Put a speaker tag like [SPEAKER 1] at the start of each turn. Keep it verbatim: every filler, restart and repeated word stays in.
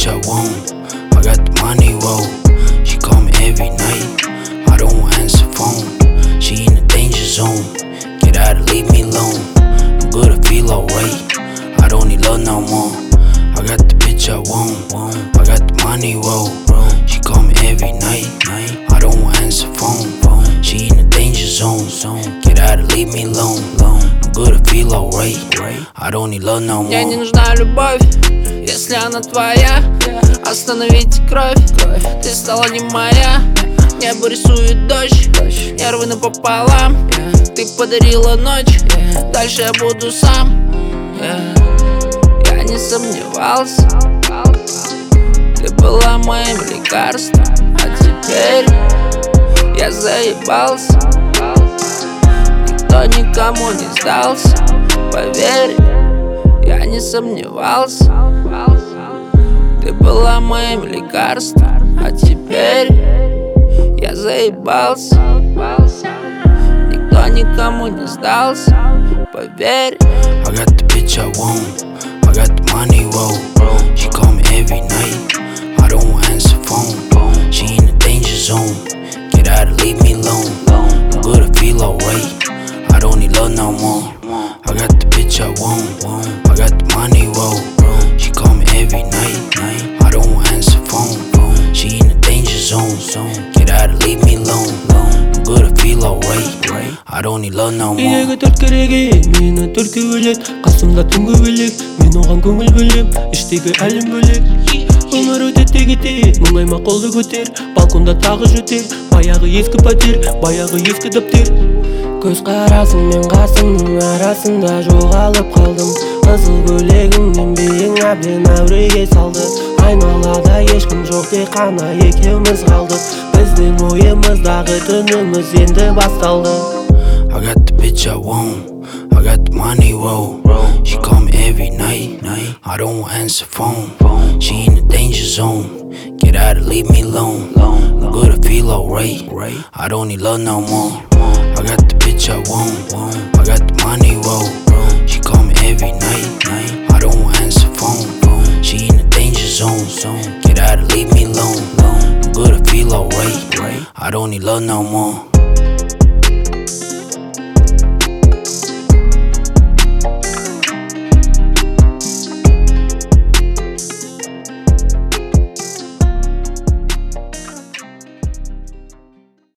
[SPEAKER 1] bitch I want. I got the money, whoa. She call me every night. I don't answer phone. She in the danger zone. Get out and leave me alone. I'm good, I feel alright. I don't need love no more. I got the bitch I want. I got the money, whoa. She call me every night. I don't answer phone. She in the danger zone. Get out and leave me alone. I'm good, I feel alright. I don't need love no more.
[SPEAKER 2] Мне не нужна любовь, если она твоя. Остановите кровь, ты стала не моя. Небо рисует дождь, нервы напополам. Ты подарила ночь, дальше я буду сам. Я не сомневался, ты была моим лекарством. А теперь я заебался. Никто никому не сдался, поверь, я не сомневался. Ты была моим лекарством, а теперь я заебался. Никто никому не сдался, поверь.
[SPEAKER 1] I got the bitch I want. I got the money, whoa. She call me every night. I don't answer phone. She in the danger zone. Get out and leave me alone. I'm good, I feel alright. I don't need love no more. I got the bitch I want. I got the money, whoa. She call me every night. I don't answer phone. She in the danger zone. Get out and leave me alone. I'm good, I feel alright. I don't need love no more.
[SPEAKER 3] Үйдегі төрт кереге мені төртке бөлек. Қасымда түнгі бөлек, мен оған көңіл бөлем. Іштегі әлем бөлек. Өмір өтеді де кетер, мұңайма қолды көтер. Балконда тағы жөтер, баяғы ескі пәтер, баяғы ескі дәптер. Көз қарасың мен қасыңның арасында жоғалып қалдым. Қызыл көйлегіңнен биің әбден әуреге салды. Айналада ешкім жоқ, тек қана екеуміз қалдық. Біздің ойымыздағы түніміз енді басталды.
[SPEAKER 1] I got the bitch I want. I got the money, whoa. She call me every night. I don't answer phone. She in the danger zone. Get out and leave me alone. I'm good, I feel alright. I don't need love no more. I got the bitch I want. I got the money, whoa. She call me every night. I don't answer phone. She in the danger zone. Get out and leave me alone. I'm good, I feel alright. I don't need love no more.